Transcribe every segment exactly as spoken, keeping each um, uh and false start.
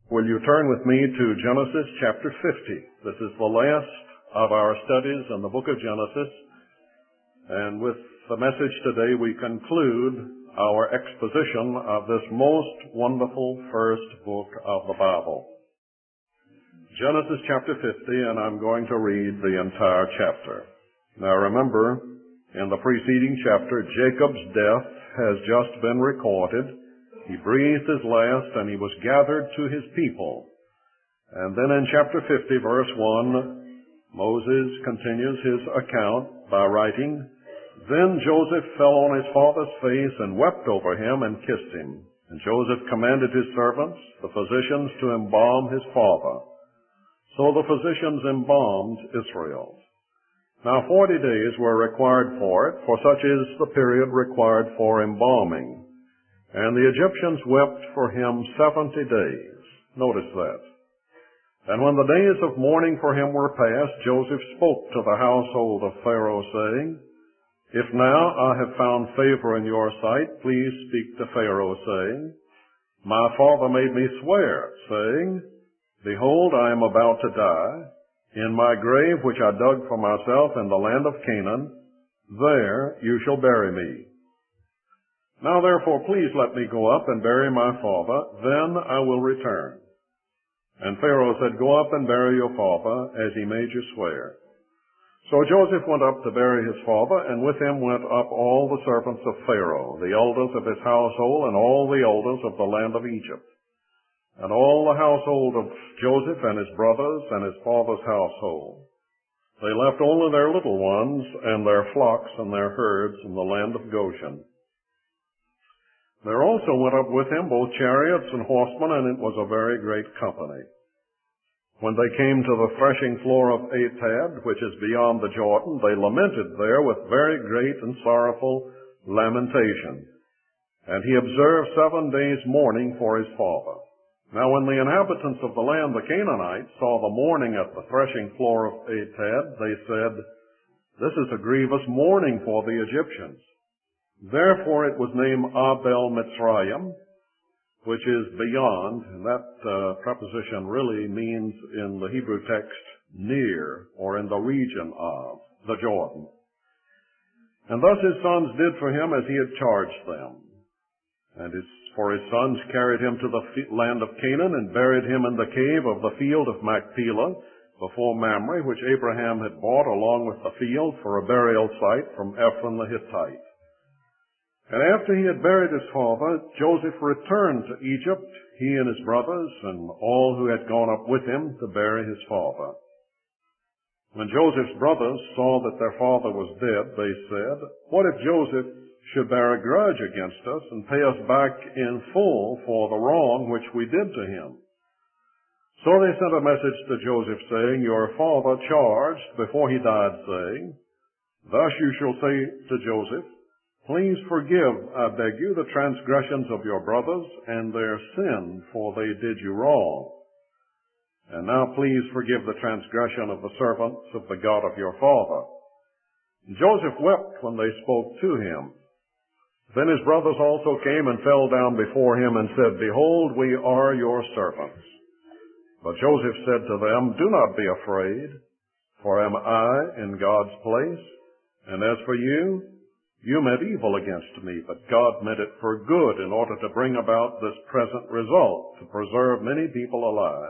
Will you turn with me to Genesis chapter fifty? This is the last of our studies in the book of Genesis. And with the message today, we conclude our exposition of this most wonderful first book of the Bible. Genesis chapter fifty, and I'm going to read the entire chapter. Now remember, in the preceding chapter, Jacob's death has just been recorded. He breathed his last, and he was gathered to his people. And then in chapter fifty, verse one, Moses continues his account by writing, "Then Joseph fell on his father's face and wept over him and kissed him. And Joseph commanded his servants, the physicians, to embalm his father. So the physicians embalmed Israel. Now forty days were required for it, for such is the period required for embalming. And the Egyptians wept for him seventy days." Notice that. "And when the days of mourning for him were past, Joseph spoke to the household of Pharaoh, saying, If now I have found favor in your sight, please speak to Pharaoh, saying, My father made me swear, saying, Behold, I am about to die. In my grave, which I dug for myself in the land of Canaan, there you shall bury me. Now therefore, please let me go up and bury my father, then I will return. And Pharaoh said, Go up and bury your father, as he made you swear. So Joseph went up to bury his father, and with him went up all the servants of Pharaoh, the elders of his household, and all the elders of the land of Egypt, and all the household of Joseph and his brothers and his father's household. They left only their little ones and their flocks and their herds in the land of Goshen. There also went up with him both chariots and horsemen, and it was a very great company. When they came to the threshing floor of Atad, which is beyond the Jordan, they lamented there with very great and sorrowful lamentation. And he observed seven days mourning for his father. Now when the inhabitants of the land, the Canaanites, saw the mourning at the threshing floor of Atad, they said, This is a grievous mourning for the Egyptians. Therefore it was named Abel Mitzrayim, which is beyond, and that uh, preposition really means in the Hebrew text near, or in the region of, the Jordan. And thus his sons did for him as he had charged them. And his, for his sons carried him to the land of Canaan and buried him in the cave of the field of Machpelah before Mamre, which Abraham had bought along with the field for a burial site from Ephron the Hittite. And after he had buried his father, Joseph returned to Egypt, he and his brothers, and all who had gone up with him to bury his father. When Joseph's brothers saw that their father was dead, they said, What if Joseph should bear a grudge against us and pay us back in full for the wrong which we did to him? So they sent a message to Joseph, saying, Your father charged before he died, saying, Thus you shall say to Joseph, Please forgive, I beg you, the transgressions of your brothers and their sin, for they did you wrong. And now please forgive the transgression of the servants of the God of your father. And Joseph wept when they spoke to him. Then his brothers also came and fell down before him and said, Behold, we are your servants. But Joseph said to them, Do not be afraid, for am I in God's place? And as for you, You meant evil against me, but God meant it for good in order to bring about this present result, to preserve many people alive.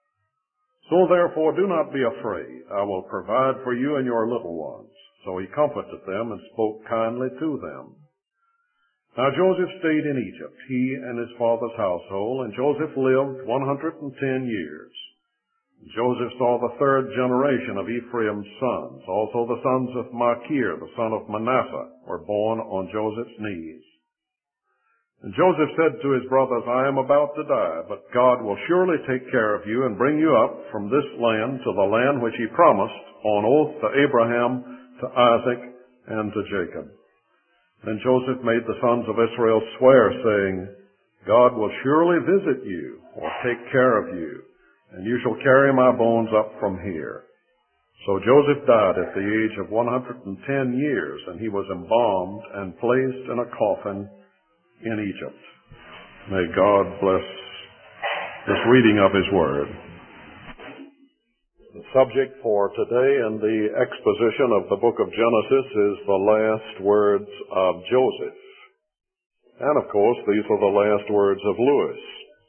So therefore do not be afraid. I will provide for you and your little ones. So he comforted them and spoke kindly to them. Now Joseph stayed in Egypt, he and his father's household, and Joseph lived one hundred and ten years. Joseph saw the third generation of Ephraim's sons. Also the sons of Machir, the son of Manasseh, were born on Joseph's knees. And Joseph said to his brothers, I am about to die, but God will surely take care of you and bring you up from this land to the land which he promised on oath to Abraham, to Isaac, and to Jacob. Then Joseph made the sons of Israel swear, saying, God will surely visit you, or take care of you, and you shall carry my bones up from here. So Joseph died at the age of one hundred and ten years, and he was embalmed and placed in a coffin in Egypt. May God bless this reading of His Word. The subject for today in the exposition of the book of Genesis is the last words of Joseph. And of course, these are the last words of Lewis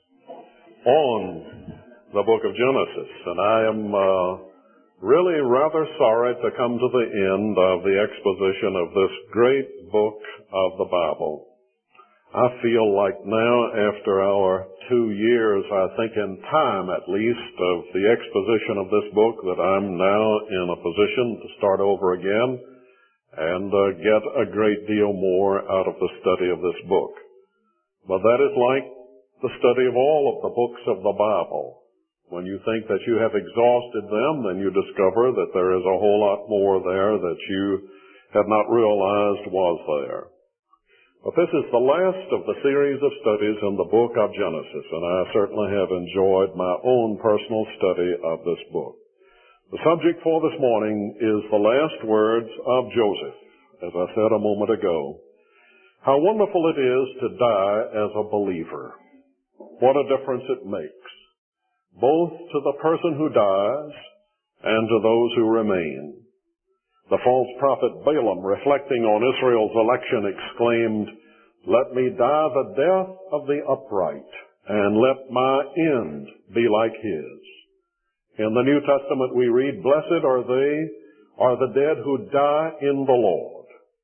on the book of Genesis. And I am uh, really rather sorry to come to the end of the exposition of this great book of the Bible. I feel like now, after our two years, I think in time at least, of the exposition of this book, that I'm now in a position to start over again and uh, get a great deal more out of the study of this book. But that is like the study of all of the books of the Bible. When you think that you have exhausted them, then you discover that there is a whole lot more there that you had not realized was there. But this is the last of the series of studies in the book of Genesis, and I certainly have enjoyed my own personal study of this book. The subject for this morning is the last words of Joseph, as I said a moment ago. How wonderful it is to die as a believer. What a difference it makes, both to the person who dies and to those who remain. The false prophet Balaam, reflecting on Israel's election, exclaimed, "Let me die the death of the upright, and let my end be like his." In the New Testament we read, "Blessed are they, are the dead who die in the Lord."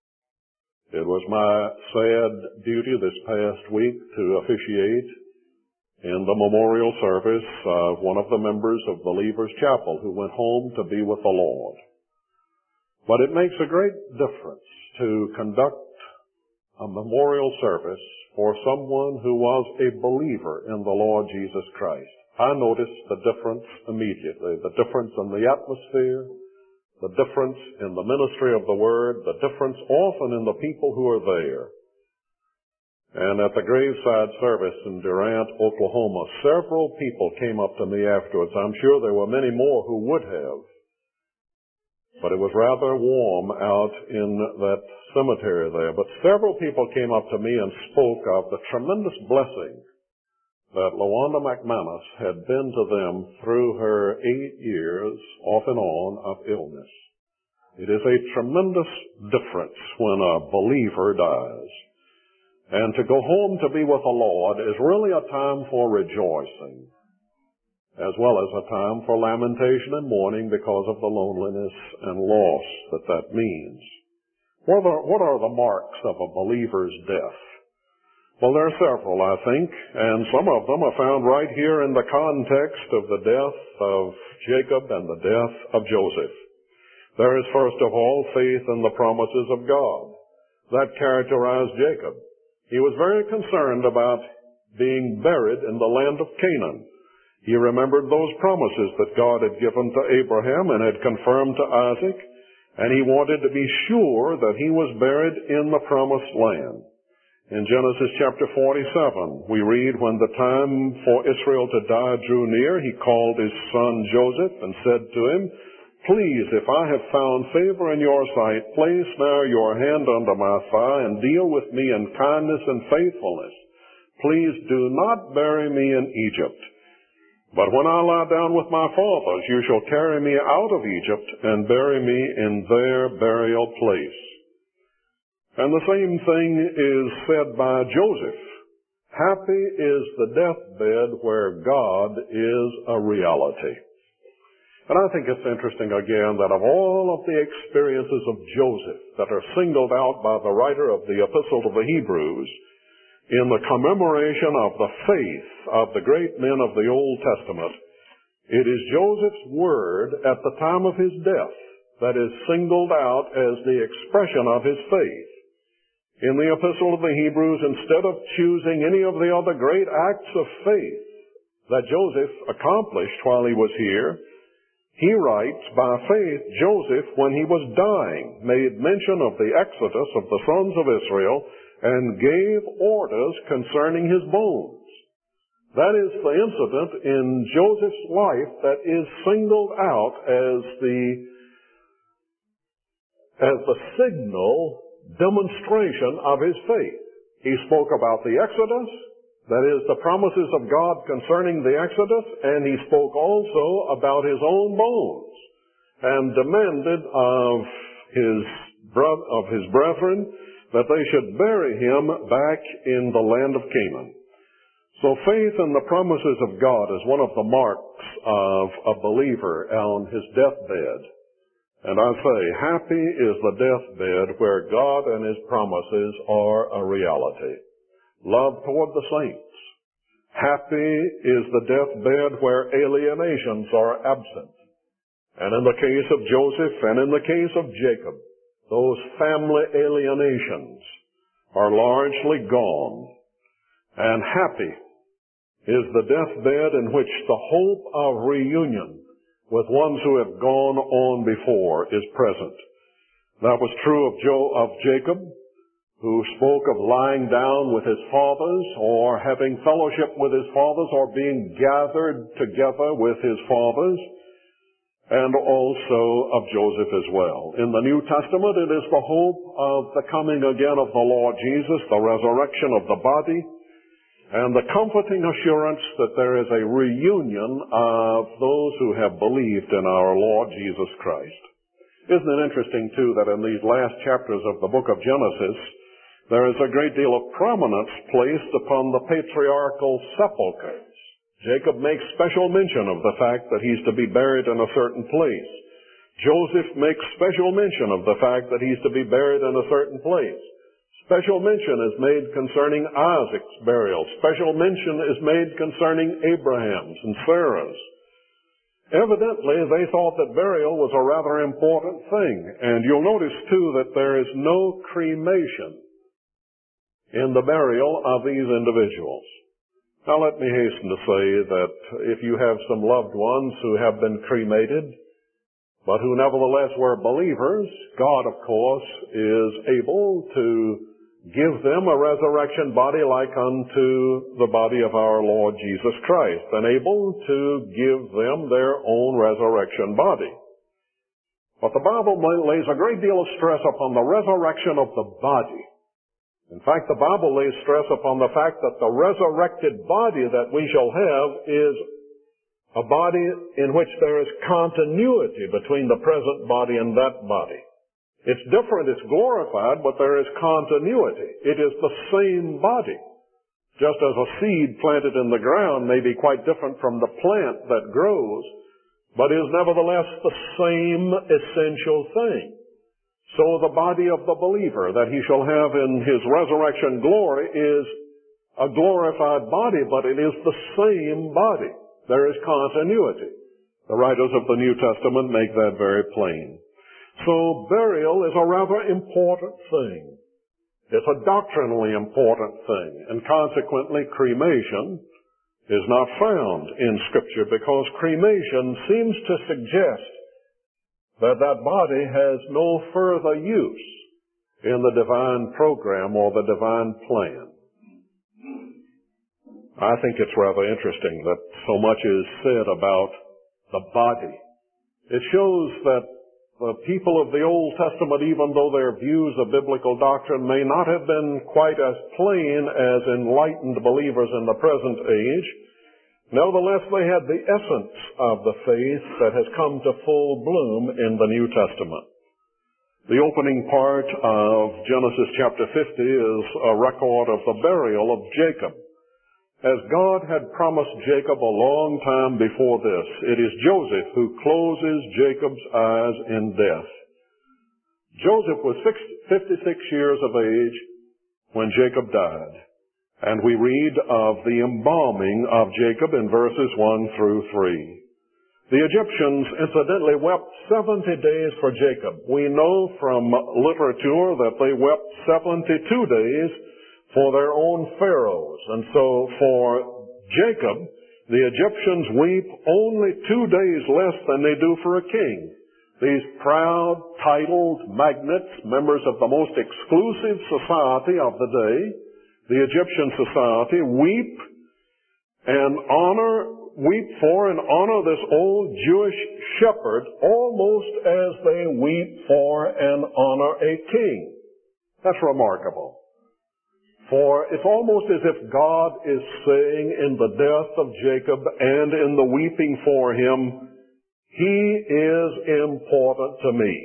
It was my sad duty this past week to officiate in the memorial service of one of the members of Believers Chapel who went home to be with the Lord. But it makes a great difference to conduct a memorial service for someone who was a believer in the Lord Jesus Christ. I noticed the difference immediately, the difference in the atmosphere, the difference in the ministry of the Word, the difference often in the people who are there. And at the graveside service in Durant, Oklahoma, several people came up to me afterwards. I'm sure there were many more who would have. But it was rather warm out in that cemetery there. But several people came up to me and spoke of the tremendous blessing that LaWanda McManus had been to them through her eight years, off and on, of illness. It is a tremendous difference when a believer dies. And to go home to be with the Lord is really a time for rejoicing, as well as a time for lamentation and mourning because of the loneliness and loss that that means. What are, what are the marks of a believer's death? Well, there are several, I think, and some of them are found right here in the context of the death of Jacob and the death of Joseph. There is, first of all, faith in the promises of God. That characterized Jacob. He was very concerned about being buried in the land of Canaan. He remembered those promises that God had given to Abraham and had confirmed to Isaac, and he wanted to be sure that he was buried in the promised land. In Genesis chapter forty-seven, we read, "When the time for Israel to die drew near, he called his son Joseph and said to him, 'Please, if I have found favor in your sight, place now your hand under my thigh and deal with me in kindness and faithfulness. Please do not bury me in Egypt. But when I lie down with my fathers, you shall carry me out of Egypt and bury me in their burial place.'" And the same thing is said by Joseph. Happy is the deathbed where God is a reality. And I think it's interesting again that of all of the experiences of Joseph that are singled out by the writer of the Epistle to the Hebrews, in the commemoration of the faith of the great men of the Old Testament, it is Joseph's word at the time of his death that is singled out as the expression of his faith. In the Epistle of the Hebrews, instead of choosing any of the other great acts of faith that Joseph accomplished while he was here, he writes, "By faith Joseph, when he was dying, made mention of the exodus of the sons of Israel and gave orders concerning his bones." That is the incident in Joseph's life that is singled out as the as the signal demonstration of his faith. He spoke about the exodus, That is, the promises of God concerning the Exodus, and he spoke also about his own bones, and demanded of his, bro- of his brethren that they should bury him back in the land of Canaan. So faith in the promises of God is one of the marks of a believer on his deathbed. And I say, happy is the deathbed where God and his promises are a reality. Love toward the saints. Happy is the deathbed where alienations are absent. And in the case of Joseph and in the case of Jacob, those family alienations are largely gone. And happy is the deathbed in which the hope of reunion with ones who have gone on before is present. That was true of Joe, of Jacob, who spoke of lying down with his fathers, or having fellowship with his fathers, or being gathered together with his fathers, and also of Joseph as well. In the New Testament, it is the hope of the coming again of the Lord Jesus, the resurrection of the body, and the comforting assurance that there is a reunion of those who have believed in our Lord Jesus Christ. Isn't it interesting, too, that in these last chapters of the book of Genesis, there is a great deal of prominence placed upon the patriarchal sepulchres. Jacob makes special mention of the fact that he's to be buried in a certain place. Joseph makes special mention of the fact that he's to be buried in a certain place. Special mention is made concerning Isaac's burial. Special mention is made concerning Abraham's and Sarah's. Evidently, they thought that burial was a rather important thing. And you'll notice, too, that there is no cremation in the burial of these individuals. Now, let me hasten to say that if you have some loved ones who have been cremated, but who nevertheless were believers, God, of course, is able to give them a resurrection body like unto the body of our Lord Jesus Christ, and able to give them their own resurrection body. But the Bible lays a great deal of stress upon the resurrection of the body. In fact, the Bible lays stress upon the fact that the resurrected body that we shall have is a body in which there is continuity between the present body and that body. It's different, it's glorified, but there is continuity. It is the same body. Just as a seed planted in the ground may be quite different from the plant that grows, but is nevertheless the same essential thing. So the body of the believer that he shall have in his resurrection glory is a glorified body, but it is the same body. There is continuity. The writers of the New Testament make that very plain. So burial is a rather important thing. It's a doctrinally important thing, and consequently cremation is not found in Scripture, because cremation seems to suggest that that body has no further use in the divine program or the divine plan. I think it's rather interesting that so much is said about the body. It shows that the people of the Old Testament, even though their views of biblical doctrine may not have been quite as plain as enlightened believers in the present age, nevertheless they had the essence of the faith that has come to full bloom in the New Testament. The opening part of Genesis chapter fifty is a record of the burial of Jacob. As God had promised Jacob a long time before this, it is Joseph who closes Jacob's eyes in death. Joseph was fifty-six years of age when Jacob died, and we read of the embalming of Jacob in verses one through three. The Egyptians incidentally wept seventy days for Jacob. We know from literature that they wept seventy-two days for their own pharaohs. And so for Jacob, the Egyptians weep only two days less than they do for a king. These proud, titled magnates, members of the most exclusive society of the day, the Egyptian society, weep and honor, weep for and honor this old Jewish shepherd almost as they weep for and honor a king. That's remarkable. For it's almost as if God is saying in the death of Jacob and in the weeping for him, he is important to me.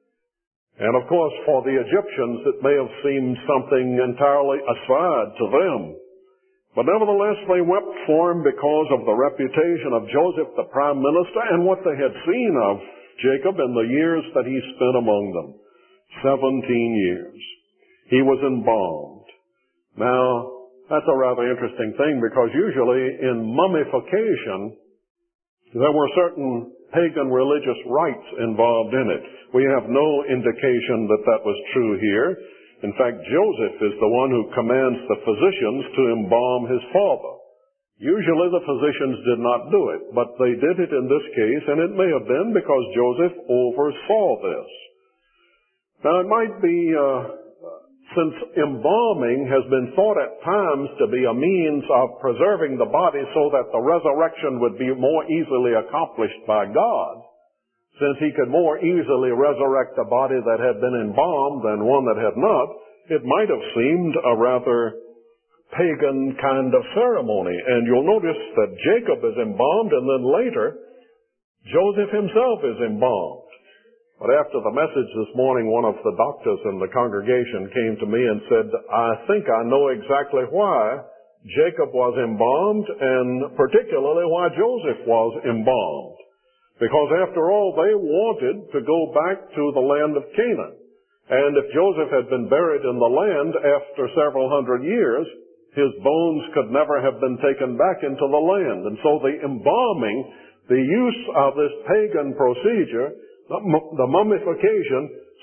And of course, for the Egyptians, it may have seemed something entirely aside to them. But nevertheless, they wept for him because of the reputation of Joseph, the prime minister, and what they had seen of Jacob in the years that he spent among them. Seventeen years. He was embalmed. Now, that's a rather interesting thing, because usually in mummification, there were certain pagan religious rites involved in it. We have no indication that that was true here. In fact, Joseph is the one who commands the physicians to embalm his father. Usually the physicians did not do it, but they did it in this case, and it may have been because Joseph oversaw this. Now, it might be, uh, since embalming has been thought at times to be a means of preserving the body so that the resurrection would be more easily accomplished by God, since he could more easily resurrect a body that had been embalmed than one that had not, it might have seemed a rather pagan kind of ceremony. And you'll notice that Jacob is embalmed, and then later, Joseph himself is embalmed. But after the message this morning, one of the doctors in the congregation came to me and said, I think I know exactly why Jacob was embalmed, and particularly why Joseph was embalmed. Because after all, they wanted to go back to the land of Canaan. And if Joseph had been buried in the land after several hundred years, his bones could never have been taken back into the land. And so the embalming, the use of this pagan procedure, the mummification,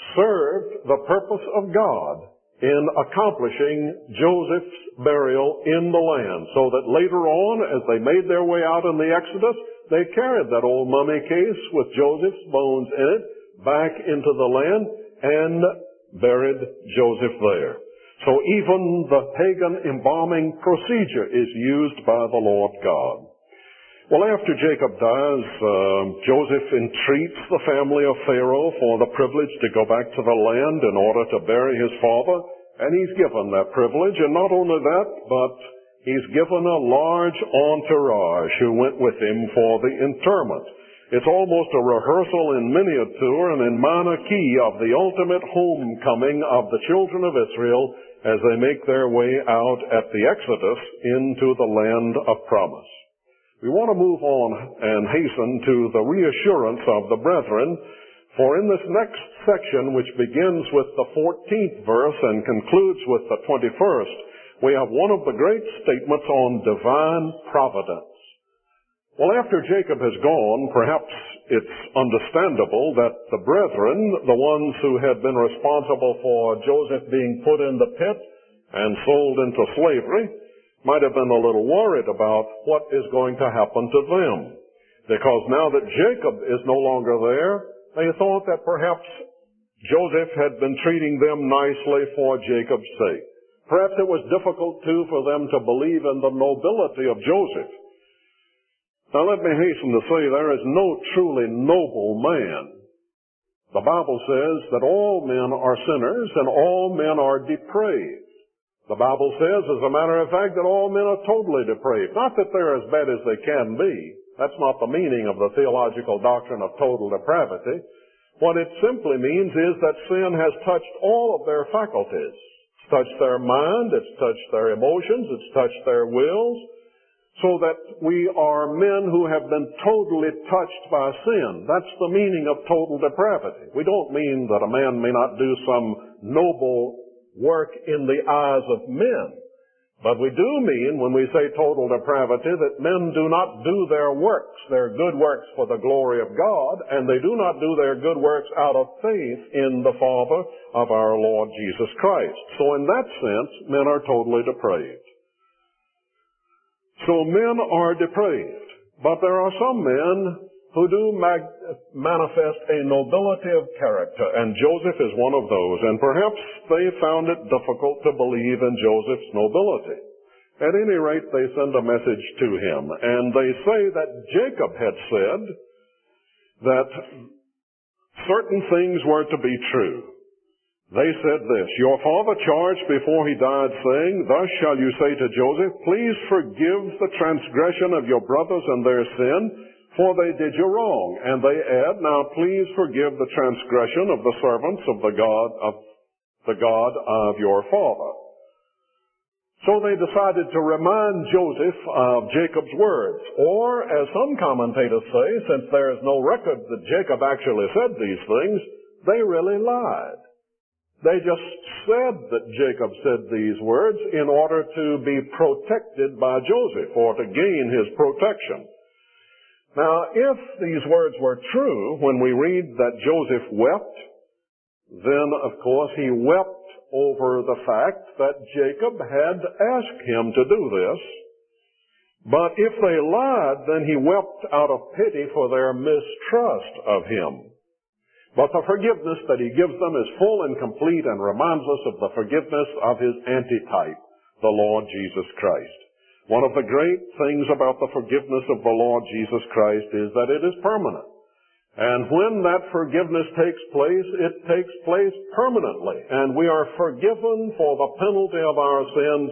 served the purpose of God in accomplishing Joseph's burial in the land, so that later on, as they made their way out in the Exodus, they carried that old mummy case with Joseph's bones in it back into the land and buried Joseph there. So even the pagan embalming procedure is used by the Lord God. Well, after Jacob dies, uh, Joseph entreats the family of Pharaoh for the privilege to go back to the land in order to bury his father, and he's given that privilege. And not only that, but he's given a large entourage who went with him for the interment. It's almost a rehearsal in miniature and in minor key of the ultimate homecoming of the children of Israel as they make their way out at the Exodus into the land of promise. We want to move on and hasten to the reassurance of the brethren, for in this next section, which begins with the fourteenth verse and concludes with the twenty-first, we have one of the great statements on divine providence. Well, after Jacob has gone, perhaps it's understandable that the brethren, the ones who had been responsible for Joseph being put in the pit and sold into slavery, might have been a little worried about what is going to happen to them. Because now that Jacob is no longer there, they thought that perhaps Joseph had been treating them nicely for Jacob's sake. Perhaps it was difficult, too, for them to believe in the nobility of Joseph. Now, let me hasten to say there is no truly noble man. The Bible says that all men are sinners and all men are depraved. The Bible says, as a matter of fact, that all men are totally depraved. Not that they're as bad as they can be. That's not the meaning of the theological doctrine of total depravity. What it simply means is that sin has touched all of their faculties. It's touched their mind, it's touched their emotions, it's touched their wills, so that we are men who have been totally touched by sin. That's the meaning of total depravity. We don't mean that a man may not do some noble work in the eyes of men. But we do mean, when we say total depravity, that men do not do their works, their good works for the glory of God, and they do not do their good works out of faith in the Father of our Lord Jesus Christ. So in that sense, men are totally depraved. So men are depraved, but there are some men who do mag- manifest a nobility of character, and Joseph is one of those, and perhaps they found it difficult to believe in Joseph's nobility. At any rate, they send a message to him, and they say that Jacob had said that certain things were to be true, They said this, "Your father charged before he died, saying, 'Thus shall you say to Joseph, Please forgive the transgression of your brothers and their sin, for they did you wrong.' And they add, 'Now please forgive the transgression of the servants of the God of the God of your father.'" So they decided to remind Joseph of Jacob's words. Or, as some commentators say, since there is no record that Jacob actually said these things, they really lied. They just said that Jacob said these words in order to be protected by Joseph, or to gain his protection. Now, if these words were true, when we read that Joseph wept, then, of course, he wept over the fact that Jacob had asked him to do this. But if they lied, then he wept out of pity for their mistrust of him. But the forgiveness that he gives them is full and complete and reminds us of the forgiveness of his antitype, the Lord Jesus Christ. One of the great things about the forgiveness of the Lord Jesus Christ is that it is permanent. And when that forgiveness takes place, it takes place permanently. And we are forgiven for the penalty of our sins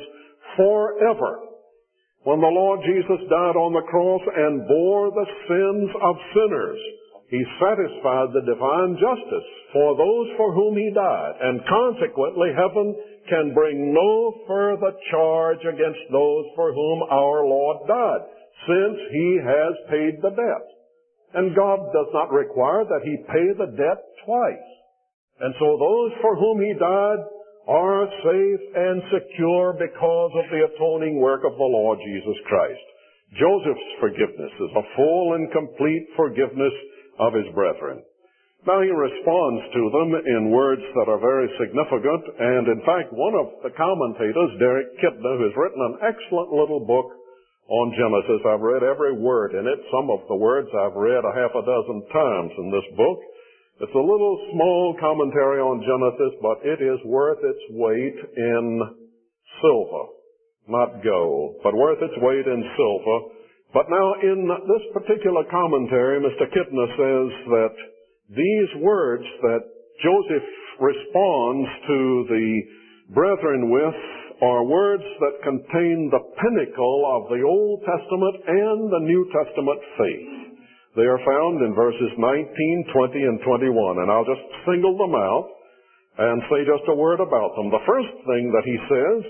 forever. When the Lord Jesus died on the cross and bore the sins of sinners, he satisfied the divine justice for those for whom he died. And consequently, heaven can bring no further charge against those for whom our Lord died, since he has paid the debt. And God does not require that he pay the debt twice. And so those for whom he died are safe and secure because of the atoning work of the Lord Jesus Christ. Joseph's forgiveness is a full and complete forgiveness of his brethren. Now he responds to them in words that are very significant, and in fact one of the commentators, Derek Kidner, who has written an excellent little book on Genesis. I've read every word in it. Some of the words I've read a half a dozen times in this book. It's a little small commentary on Genesis, but it is worth its weight in silver. Not gold, but worth its weight in silver. But now in this particular commentary, Mister Kidner says that these words that Joseph responds to the brethren with are words that contain the pinnacle of the Old Testament and the New Testament faith. They are found in verses nineteen, twenty, and twenty-one, and I'll just single them out and say just a word about them. The first thing that he says,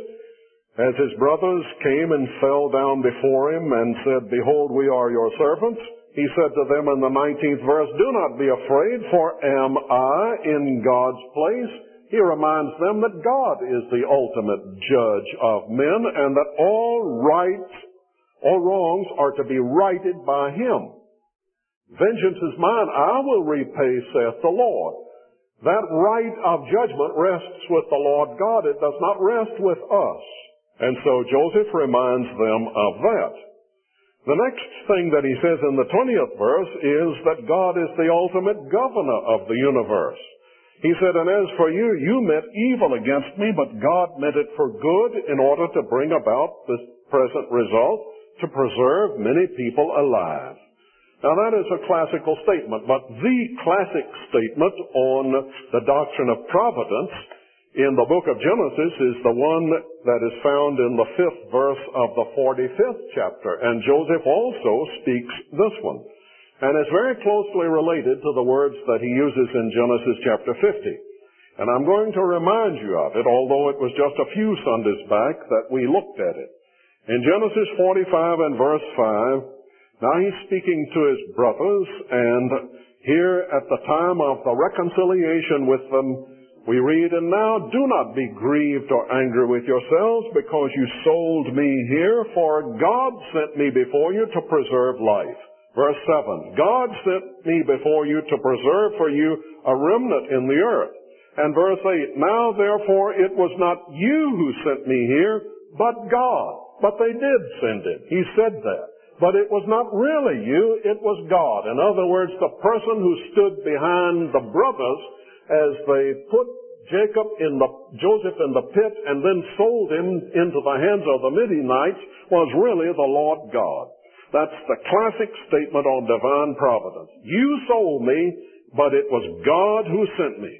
as his brothers came and fell down before him and said, "Behold, we are your servants," he said to them in the nineteenth verse, "Do not be afraid, for am I in God's place?" He reminds them that God is the ultimate judge of men and that all rights, all wrongs are to be righted by him. "Vengeance is mine, I will repay, saith the Lord." That right of judgment rests with the Lord God. It does not rest with us. And so Joseph reminds them of that. The next thing that he says in the twentieth verse is that God is the ultimate governor of the universe. He said, "And as for you, you meant evil against me, but God meant it for good in order to bring about this present result, to preserve many people alive." Now that is a classical statement, but the classic statement on the doctrine of providence in the book of Genesis is the one that is found in the fifth verse of the forty-fifth chapter, and Joseph also speaks this one. And it's very closely related to the words that he uses in Genesis chapter fifty. And I'm going to remind you of it, although it was just a few Sundays back that we looked at it. In Genesis forty-five and verse five, now he's speaking to his brothers, and here at the time of the reconciliation with them, we read, "And now do not be grieved or angry with yourselves because you sold me here, for God sent me before you to preserve life." Verse seven, "God sent me before you to preserve for you a remnant in the earth." And verse eight, "Now therefore it was not you who sent me here, but God." But they did send him. He said that. But it was not really you, it was God. In other words, the person who stood behind the brothers as they put Jacob in the, Joseph in the pit and then sold him into the hands of the Midianites was really the Lord God. That's the classic statement on divine providence. You sold me, but it was God who sent me.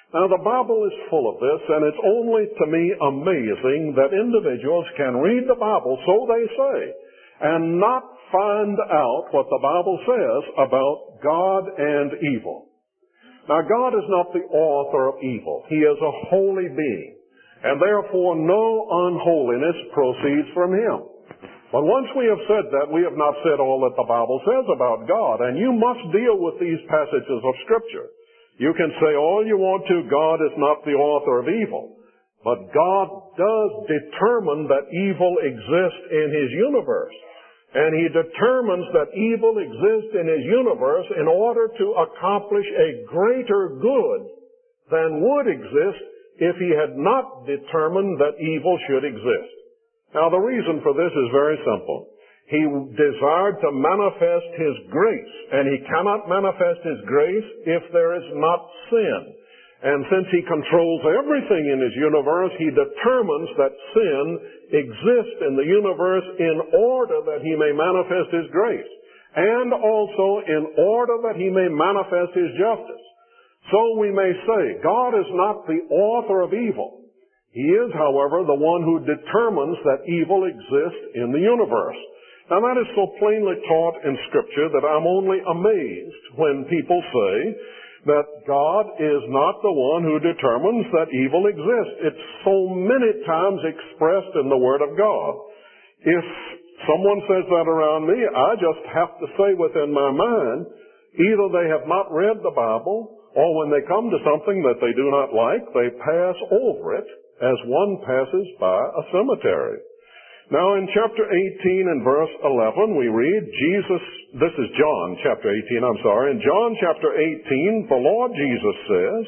Now, the Bible is full of this, and it's only to me amazing that individuals can read the Bible, so they say, and not find out what the Bible says about God and evil. Now, God is not the author of evil. He is a holy being, and therefore no unholiness proceeds from Him. But once we have said that, we have not said all that the Bible says about God, and you must deal with these passages of Scripture. You can say all you want to, God is not the author of evil. But God does determine that evil exists in His universe. And He determines that evil exists in His universe in order to accomplish a greater good than would exist if He had not determined that evil should exist. Now, the reason for this is very simple. He desired to manifest His grace, and He cannot manifest His grace if there is not sin. And since He controls everything in His universe, He determines that sin exists in the universe in order that He may manifest His grace, and also in order that He may manifest His justice. So we may say, God is not the author of evil. He is, however, the one who determines that evil exists in the universe. Now, that is so plainly taught in Scripture that I'm only amazed when people say that God is not the one who determines that evil exists. It's so many times expressed in the Word of God. If someone says that around me, I just have to say within my mind, either they have not read the Bible, or when they come to something that they do not like, they pass over it as one passes by a cemetery. Now, in chapter eighteen and verse eleven, we read, Jesus, this is John chapter eighteen, I'm sorry. In John chapter eighteen, the Lord Jesus says,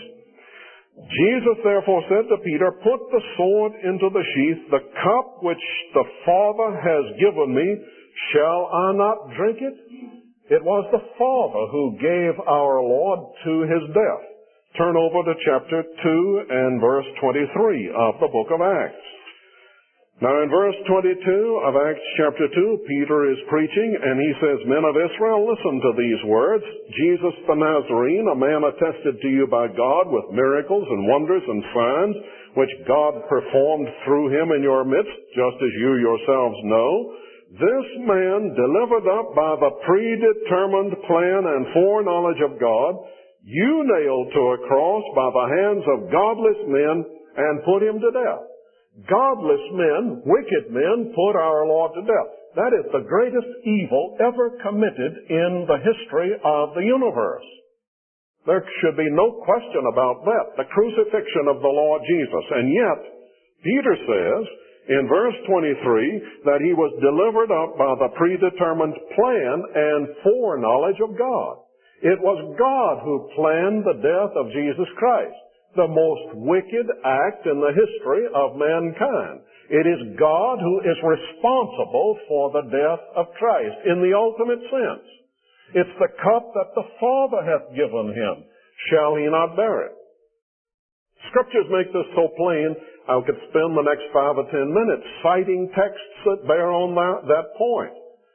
Jesus therefore said to Peter, put the sword into the sheath, the cup which the Father has given me, shall I not drink it? It was the Father who gave our Lord to His death. Turn over to chapter two and verse twenty-three of the book of Acts. Now, in verse twenty-two of Acts chapter two, Peter is preaching, and he says, Men of Israel, listen to these words. Jesus the Nazarene, a man attested to you by God with miracles and wonders and signs, which God performed through him in your midst, just as you yourselves know. This man, delivered up by the predetermined plan and foreknowledge of God, you nailed to a cross by the hands of godless men and put him to death. Godless men, wicked men, put our Lord to death. That is the greatest evil ever committed in the history of the universe. There should be no question about that, the crucifixion of the Lord Jesus. And yet, Peter says in verse twenty-three that he was delivered up by the predetermined plan and foreknowledge of God. It was God who planned the death of Jesus Christ, the most wicked act in the history of mankind. It is God who is responsible for the death of Christ in the ultimate sense. It's the cup that the Father hath given him. Shall he not bear it? Scriptures make this so plain, I could spend the next five or ten minutes citing texts that bear on that, that point.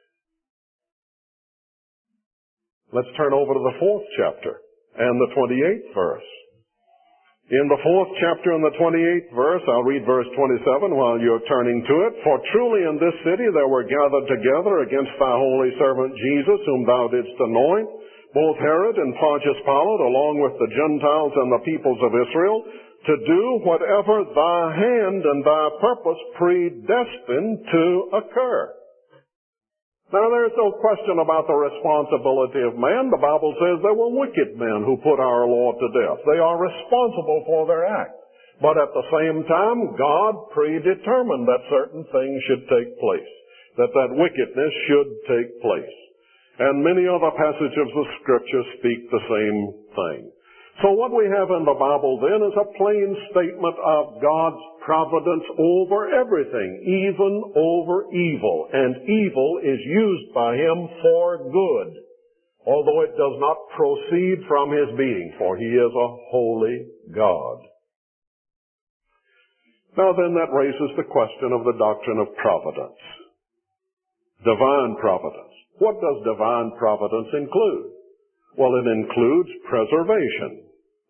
Let's turn over to the fourth chapter and the twenty-eighth verse. In the fourth chapter and the twenty-eighth verse, I'll read verse twenty-seven while you're turning to it. For truly in this city there were gathered together against thy holy servant Jesus, whom thou didst anoint, both Herod and Pontius Pilate, along with the Gentiles and the peoples of Israel, to do whatever thy hand and thy purpose predestined to occur. Now, there's no question about the responsibility of man. The Bible says there were wicked men who put our Lord to death. They are responsible for their act. But at the same time, God predetermined that certain things should take place, that that wickedness should take place. And many other passages of Scripture speak the same thing. So what we have in the Bible then is a plain statement of God's providence over everything, even over evil. And evil is used by Him for good, although it does not proceed from His being, for He is a holy God. Now then, that raises the question of the doctrine of providence. Divine providence. What does divine providence include? Well, it includes preservation.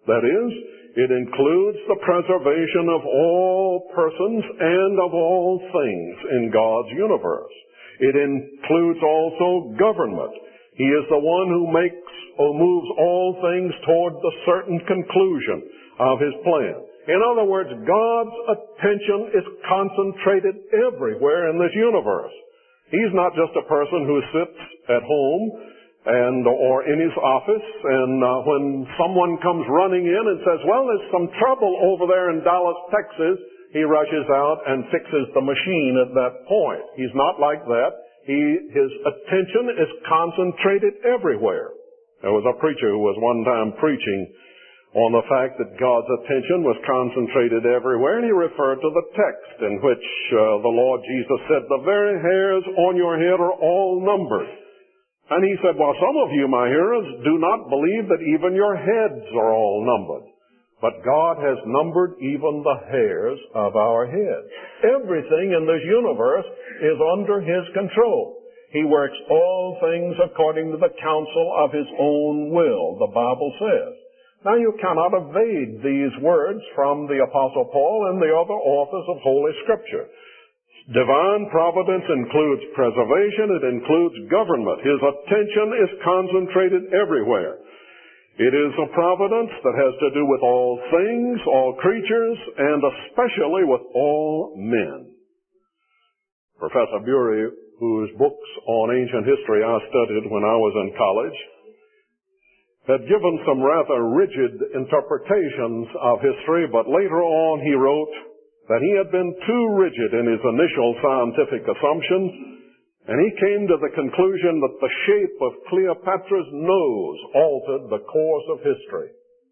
That is, it includes the preservation of all persons and of all things in God's universe. It includes also government. He is the one who makes or moves all things toward the certain conclusion of His plan. In other words, God's attention is concentrated everywhere in this universe. He's not just a person who sits at home and or in his office, and uh, when someone comes running in and says, well, there's some trouble over there in Dallas, Texas, he rushes out and fixes the machine at that point. He's not like that. He, his attention is concentrated everywhere. There was a preacher who was one time preaching on the fact that God's attention was concentrated everywhere, and he referred to the text in which uh, the Lord Jesus said, the very hairs on your head are all numbered. And he said, well, some of you, my hearers, do not believe that even your heads are all numbered. But God has numbered even the hairs of our heads. Everything in this universe is under His control. He works all things according to the counsel of His own will, the Bible says. Now, you cannot evade these words from the Apostle Paul and the other authors of Holy Scripture. Divine providence includes preservation. It includes government. His attention is concentrated everywhere. It is a providence that has to do with all things, all creatures, and especially with all men. Professor Bury, whose books on ancient history I studied when I was in college, had given some rather rigid interpretations of history, but later on he wrote that he had been too rigid in his initial scientific assumptions, and he came to the conclusion that the shape of Cleopatra's nose altered the course of history.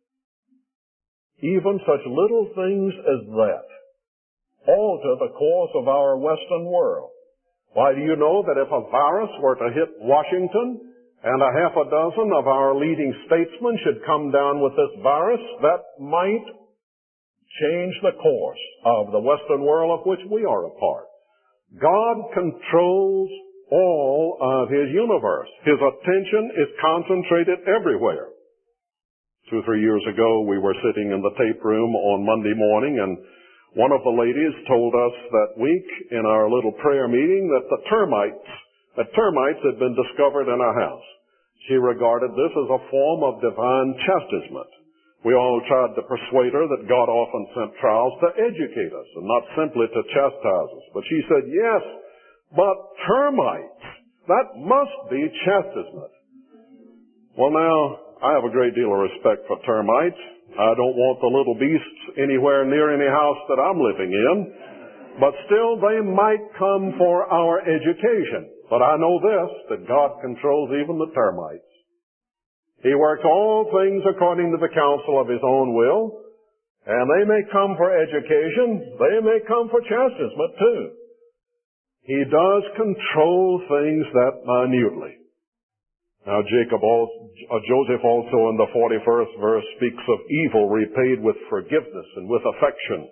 Even such little things as that alter the course of our Western world. Why, do you know that if a virus were to hit Washington, and a half a dozen of our leading statesmen should come down with this virus, that might change the course of the Western world of which we are a part. God controls all of His universe. His attention is concentrated everywhere. Two or three years ago, we were sitting in the tape room on Monday morning, and one of the ladies told us that week in our little prayer meeting that the termites, that termites had been discovered in our house. She regarded this as a form of divine chastisement. We all tried to persuade her that God often sent trials to educate us and not simply to chastise us. But she said, yes, but termites, that must be chastisement. Well, now, I have a great deal of respect for termites. I don't want the little beasts anywhere near any house that I'm living in. But still, they might come for our education. But I know this, that God controls even the termites. He works all things according to the counsel of His own will, and they may come for education, they may come for chastisement too. He does control things that minutely. Now Jacob, also, uh, Joseph also in the forty-first verse speaks of evil repaid with forgiveness and with affection.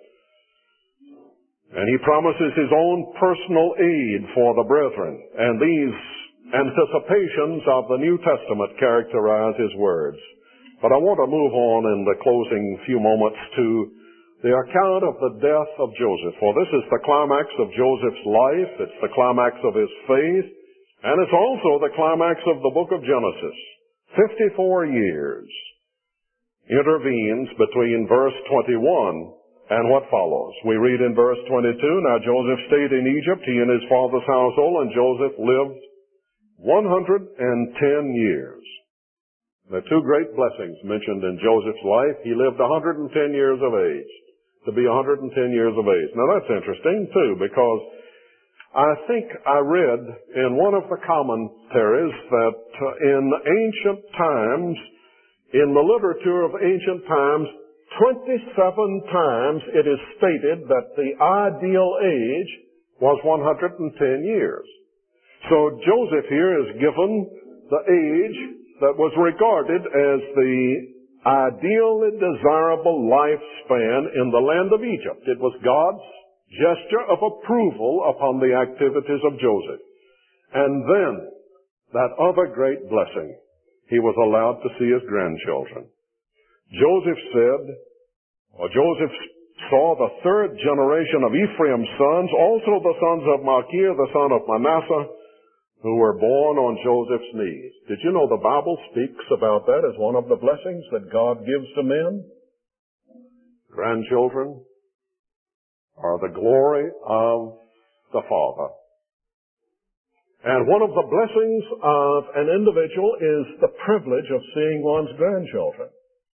And he promises his own personal aid for the brethren, and these anticipations of the New Testament characterize his words. But I want to move on in the closing few moments to the account of the death of Joseph. For this is the climax of Joseph's life, it's the climax of his faith, and it's also the climax of the book of Genesis. Fifty-four years intervenes between verse twenty-one and what follows. We read in verse twenty-two, now Joseph stayed in Egypt, he and his father's household, and Joseph lived one hundred ten years. There are two great blessings mentioned in Joseph's life. He lived one hundred ten years of age, to be one hundred ten years of age. Now that's interesting too, because I think I read in one of the commentaries that in ancient times, in the literature of ancient times, twenty-seven times it is stated that the ideal age was one hundred ten years. So Joseph here is given the age that was regarded as the ideally desirable lifespan in the land of Egypt. It was God's gesture of approval upon the activities of Joseph. And then, that other great blessing, he was allowed to see his grandchildren. Joseph said, or Joseph saw the third generation of Ephraim's sons, also the sons of Machir, the son of Manasseh, who were born on Joseph's knees. Did you know the Bible speaks about that as one of the blessings that God gives to men? Grandchildren are the glory of the Father. And one of the blessings of an individual is the privilege of seeing one's grandchildren.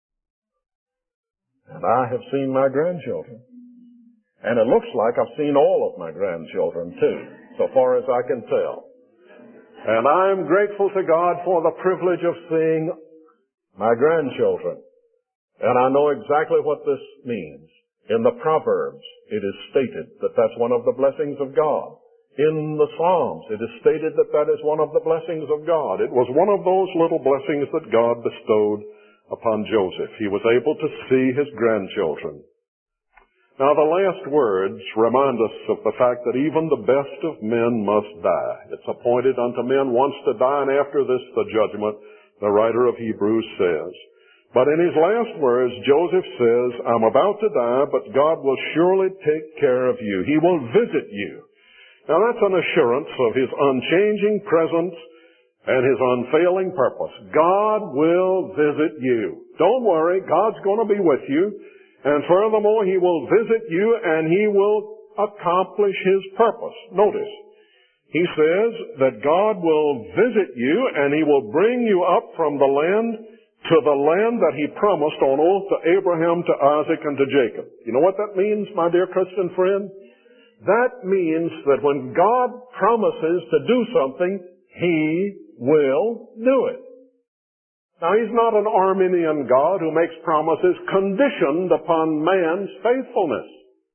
And I have seen my grandchildren. And it looks like I've seen all of my grandchildren too, so far as I can tell. And I'm grateful to God for the privilege of seeing my grandchildren. And I know exactly what this means. In the Proverbs, it is stated that that's one of the blessings of God. In the Psalms, it is stated that that is one of the blessings of God. It was one of those little blessings that God bestowed upon Joseph. He was able to see his grandchildren. Now, the last words remind us of the fact that even the best of men must die. It's appointed unto men once to die, and after this the judgment, the writer of Hebrews says. But in his last words, Joseph says, I'm about to die, but God will surely take care of you. He will visit you. Now, that's an assurance of his unchanging presence and his unfailing purpose. God will visit you. Don't worry, God's going to be with you. And furthermore, he will visit you and he will accomplish his purpose. Notice, he says that God will visit you and he will bring you up from the land to the land that he promised on oath to Abraham, to Isaac, and to Jacob. You know what that means, my dear Christian friend? That means that when God promises to do something, he will do it. Now, he's not an Arminian God who makes promises conditioned upon man's faithfulness.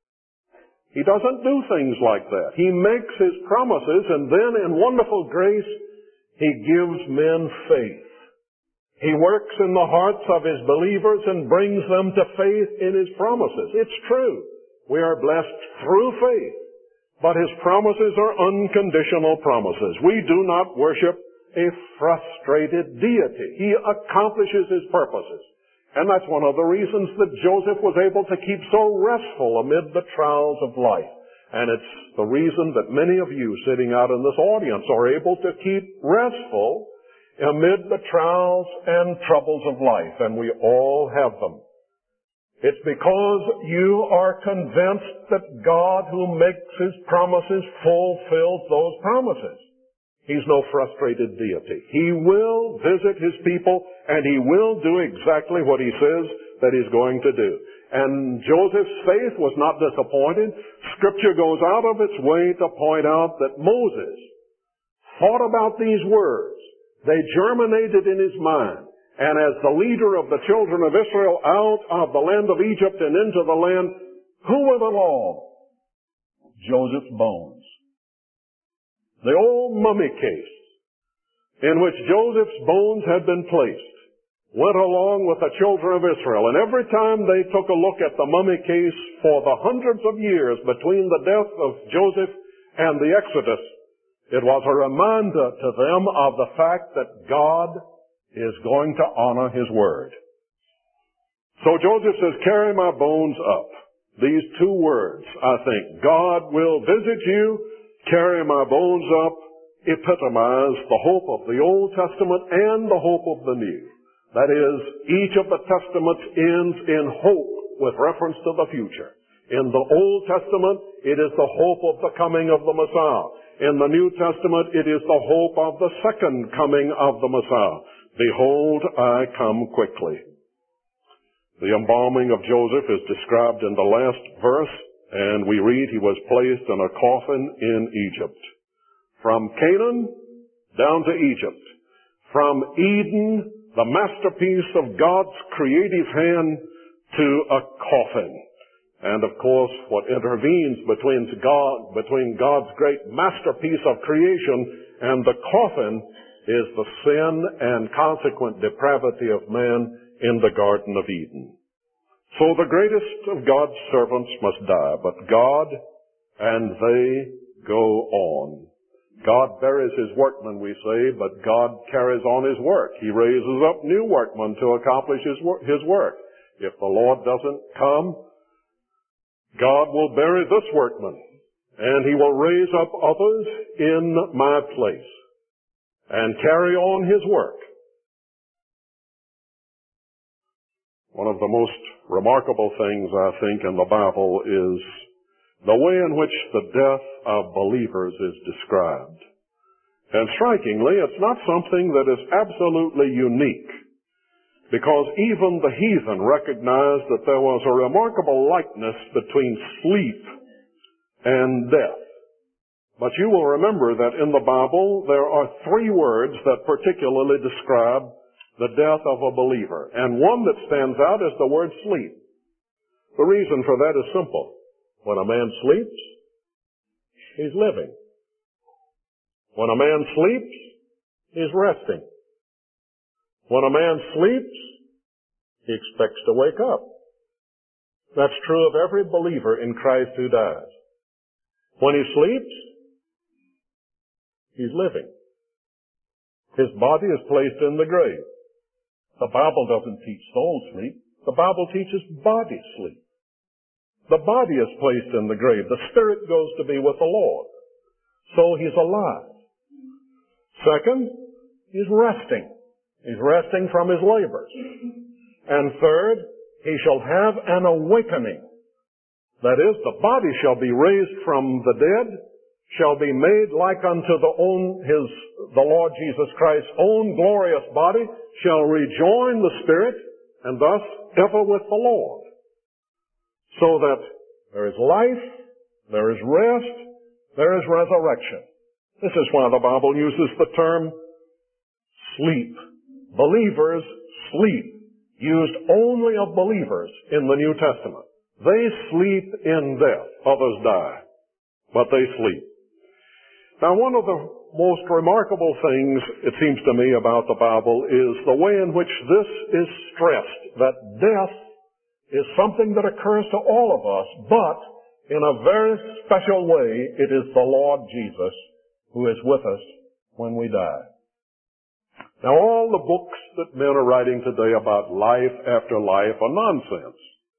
He doesn't do things like that. He makes his promises, and then in wonderful grace, he gives men faith. He works in the hearts of his believers and brings them to faith in his promises. It's true. We are blessed through faith, but his promises are unconditional promises. We do not worship a frustrated deity. He accomplishes his purposes. And that's one of the reasons that Joseph was able to keep so restful amid the trials of life. And it's the reason that many of you sitting out in this audience are able to keep restful amid the trials and troubles of life. And we all have them. It's because you are convinced that God, who makes his promises, fulfills those promises. He's no frustrated deity. He will visit his people, and he will do exactly what he says that he's going to do. And Joseph's faith was not disappointed. Scripture goes out of its way to point out that Moses thought about these words. They germinated in his mind. And as the leader of the children of Israel out of the land of Egypt and into the land, who went along? Joseph's bones. The old mummy case in which Joseph's bones had been placed went along with the children of Israel. And every time they took a look at the mummy case for the hundreds of years between the death of Joseph and the Exodus, it was a reminder to them of the fact that God is going to honor his word. So Joseph says, carry my bones up. These two words, I think, God will visit you, carry my bones up, epitomize the hope of the Old Testament and the hope of the New. That is, each of the Testaments ends in hope with reference to the future. In the Old Testament, it is the hope of the coming of the Messiah. In the New Testament, it is the hope of the second coming of the Messiah. Behold, I come quickly. The embalming of Joseph is described in the last verse, and we read he was placed in a coffin in Egypt. From Canaan down to Egypt. From Eden, the masterpiece of God's creative hand, to a coffin. And of course, what intervenes between God, between God's great masterpiece of creation and the coffin is the sin and consequent depravity of man in the Garden of Eden. So the greatest of God's servants must die, but God and they go on. God buries his workmen, we say, but God carries on his work. He raises up new workmen to accomplish his work. His work. If the Lord doesn't come, God will bury this workman, and he will raise up others in my place and carry on his work. One of the most remarkable things, I think, in the Bible is the way in which the death of believers is described. And strikingly, it's not something that is absolutely unique, because even the heathen recognized that there was a remarkable likeness between sleep and death. But you will remember that in the Bible there are three words that particularly describe the death of a believer. And one that stands out is the word sleep. The reason for that is simple. When a man sleeps, he's living. When a man sleeps, he's resting. When a man sleeps, he expects to wake up. That's true of every believer in Christ who dies. When he sleeps, he's living. His body is placed in the grave. The Bible doesn't teach soul sleep. The Bible teaches body sleep. The body is placed in the grave. The spirit goes to be with the Lord. So he's alive. Second, he's resting. He's resting from his labors. And third, he shall have an awakening. That is, the body shall be raised from the dead, shall be made like unto the own, his, the Lord Jesus Christ's own glorious body, shall rejoin the spirit, and thus ever with the Lord. So that there is life, there is rest, there is resurrection. This is why the Bible uses the term sleep. Believers sleep, used only of believers in the New Testament. They sleep in death. Others die, but they sleep. Now, one of the most remarkable things, it seems to me, about the Bible is the way in which this is stressed, that death is something that occurs to all of us, but in a very special way, it is the Lord Jesus who is with us when we die. Now, all the books that men are writing today about life after life are nonsense.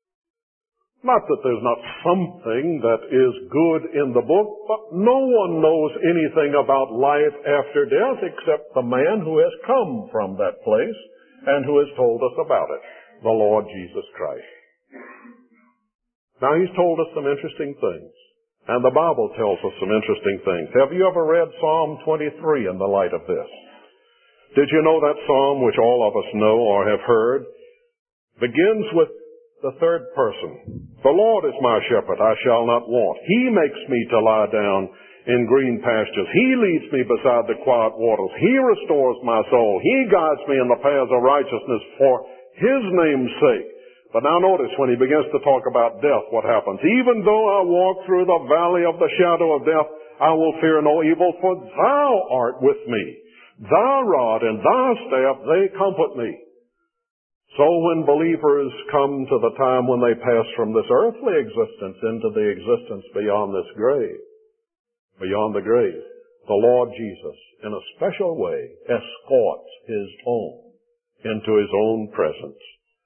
Not that there's not something that is good in the book, but no one knows anything about life after death except the man who has come from that place and who has told us about it, the Lord Jesus Christ. Now, he's told us some interesting things, and the Bible tells us some interesting things. Have you ever read Psalm twenty-three in the light of this? Did you know that psalm, which all of us know or have heard, begins with the third person. The Lord is my shepherd, I shall not want. He makes me to lie down in green pastures. He leads me beside the quiet waters. He restores my soul. He guides me in the paths of righteousness for His name's sake. But now notice when he begins to talk about death, what happens. Even though I walk through the valley of the shadow of death, I will fear no evil, for thou art with me. Thy rod and thy staff, they comfort me. So when believers come to the time when they pass from this earthly existence into the existence beyond this grave, beyond the grave, the Lord Jesus, in a special way, escorts His own into His own presence.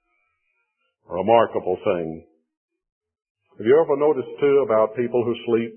A remarkable thing. Have you ever noticed, too, about people who sleep?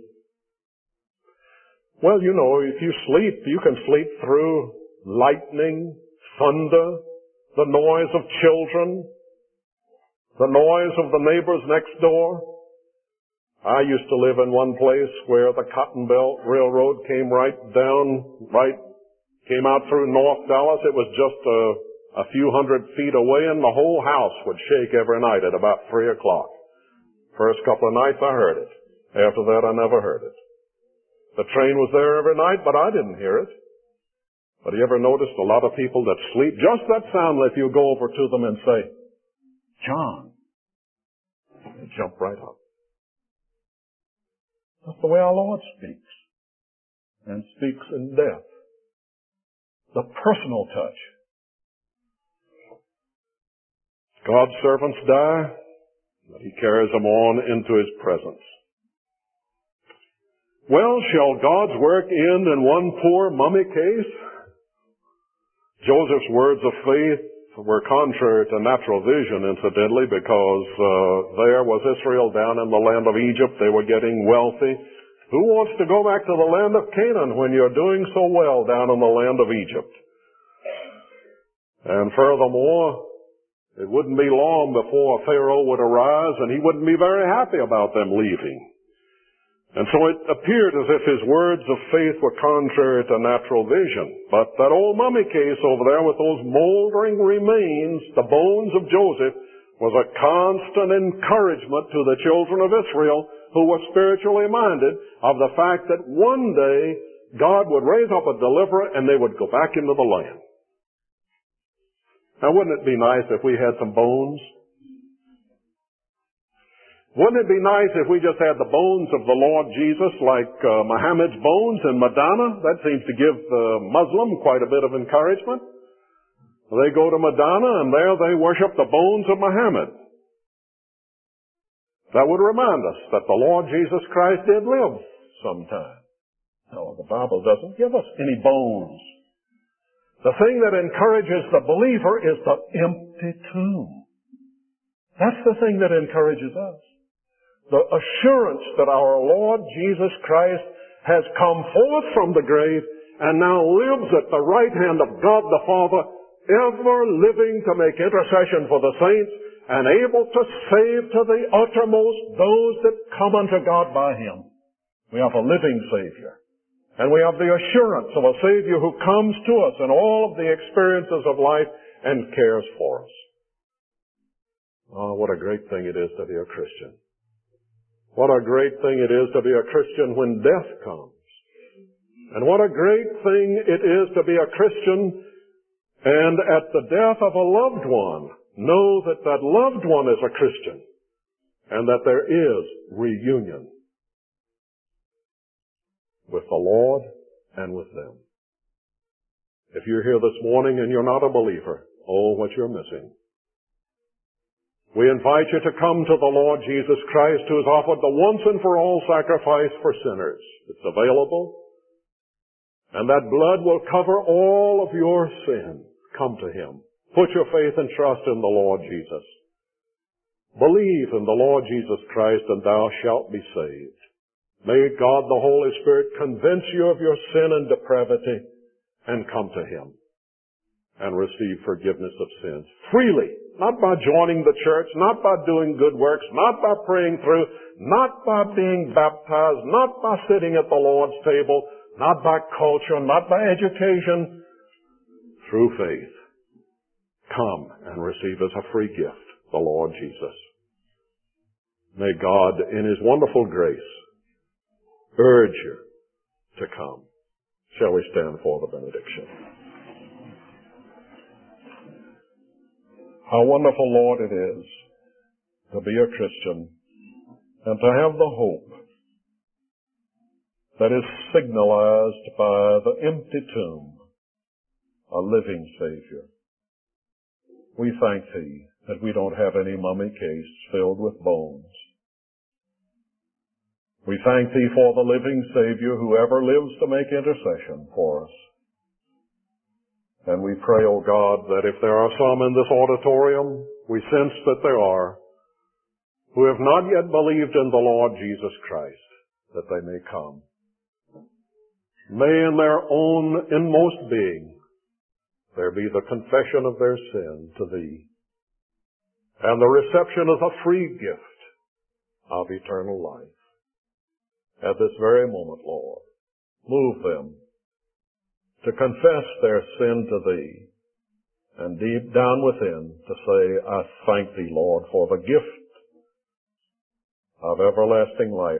Well, you know, if you sleep, you can sleep through lightning, thunder, the noise of children, the noise of the neighbors next door. I used to live in one place where the Cotton Belt Railroad came right down, right, came out through North Dallas. It was just a, a few hundred feet away, and the whole house would shake every night at about three o'clock. First couple of nights I heard it. After that I never heard it. The train was there every night, but I didn't hear it. But you ever noticed a lot of people that sleep? Just that sound, if you go over to them and say, John, they jump right up. That's the way our Lord speaks. And speaks in death. The personal touch. God's servants die, but He carries them on into His presence. Well, shall God's work end in one poor mummy case? Joseph's words of faith were contrary to natural vision, incidentally, because uh, there was Israel down in the land of Egypt. They were getting wealthy. Who wants to go back to the land of Canaan when you're doing so well down in the land of Egypt? And furthermore, it wouldn't be long before Pharaoh would arise, and he wouldn't be very happy about them leaving. And so it appeared as if his words of faith were contrary to natural vision. But that old mummy case over there with those moldering remains, the bones of Joseph, was a constant encouragement to the children of Israel who were spiritually minded of the fact that one day God would raise up a deliverer and they would go back into the land. Now, wouldn't it be nice if we had some bones? Wouldn't it be nice if we just had the bones of the Lord Jesus like uh, Muhammad's bones in Madinah? That seems to give the Muslim quite a bit of encouragement. They go to Madinah and there they worship the bones of Muhammad. That would remind us that the Lord Jesus Christ did live sometime. No, the Bible doesn't give us any bones. The thing that encourages the believer is the empty tomb. That's the thing that encourages us. The assurance that our Lord Jesus Christ has come forth from the grave and now lives at the right hand of God the Father, ever living to make intercession for the saints and able to save to the uttermost those that come unto God by Him. We have a living Savior. And we have the assurance of a Savior who comes to us in all of the experiences of life and cares for us. Oh, what a great thing it is to be a Christian. What a great thing it is to be a Christian when death comes. And what a great thing it is to be a Christian and at the death of a loved one, know that that loved one is a Christian and that there is reunion with the Lord and with them. If you're here this morning and you're not a believer, oh, what you're missing. We invite you to come to the Lord Jesus Christ who has offered the once and for all sacrifice for sinners. It's available. And that blood will cover all of your sin. Come to Him. Put your faith and trust in the Lord Jesus. Believe in the Lord Jesus Christ and thou shalt be saved. May God the Holy Spirit convince you of your sin and depravity and come to Him and receive forgiveness of sins freely. Not by joining the church, not by doing good works, not by praying through, not by being baptized, not by sitting at the Lord's table, not by culture, not by education. Through faith, come and receive as a free gift the Lord Jesus. May God, in His wonderful grace, urge you to come. Shall we stand for the benediction? How wonderful, Lord, it is to be a Christian and to have the hope that is signalized by the empty tomb, a living Savior. We thank Thee that we don't have any mummy case filled with bones. We thank Thee for the living Savior who ever lives to make intercession for us. And we pray, O God, that if there are some in this auditorium, we sense that there are, who have not yet believed in the Lord Jesus Christ, that they may come. May in their own inmost being there be the confession of their sin to Thee, and the reception of a free gift of eternal life. At this very moment, Lord, move them to confess their sin to Thee, and deep down within to say, I thank Thee, Lord, for the gift of everlasting life